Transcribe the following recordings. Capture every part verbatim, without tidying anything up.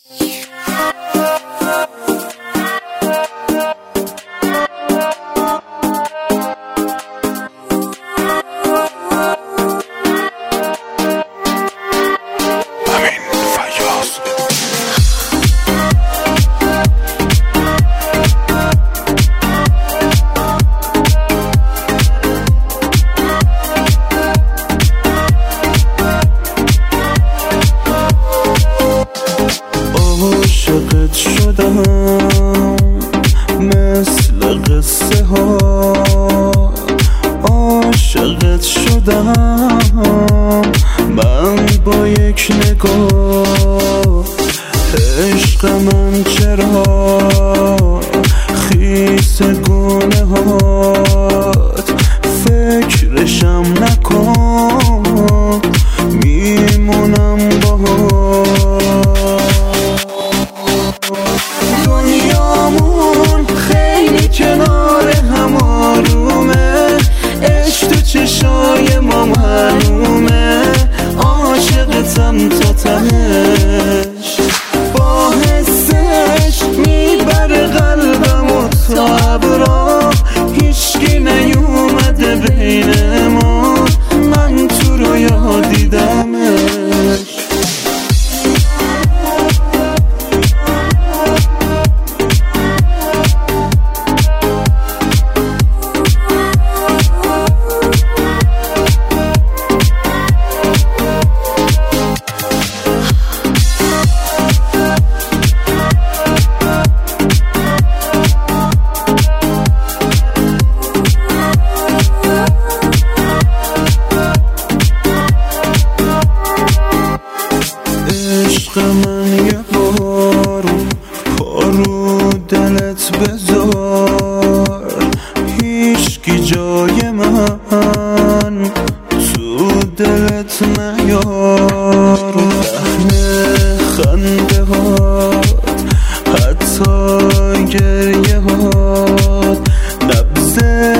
عاشقت شدم مثل قصه ها، عاشقت شدم من با یک نگاه. عشق من چرا خیس گونه هات، فکرشم نکن میمونم باهات. دنیامون خیلی کنار هم آرومه، عشق تو چشای ما معلومه، عاشقتم تا تهش، با حسش میبره قلبم و تا ابرا، هیچکی نیومده بین ما، من تو رو یاد دیدمش. عشق من یه بارو پارو دلت بذار، هیچکی جای من تو دلت نیار. لحن خنده هات حتی گریه هات، نبض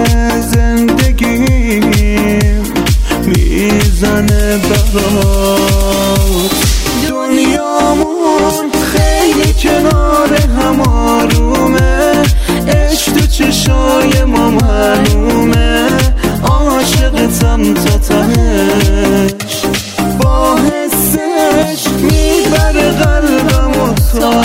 زندگیم میزنه برات. دنیامون خیلی کنار هم آرومه، عشق تو چشای ما معلومه، عاشقتم تا تهش، با حسش میبره قلبم و تا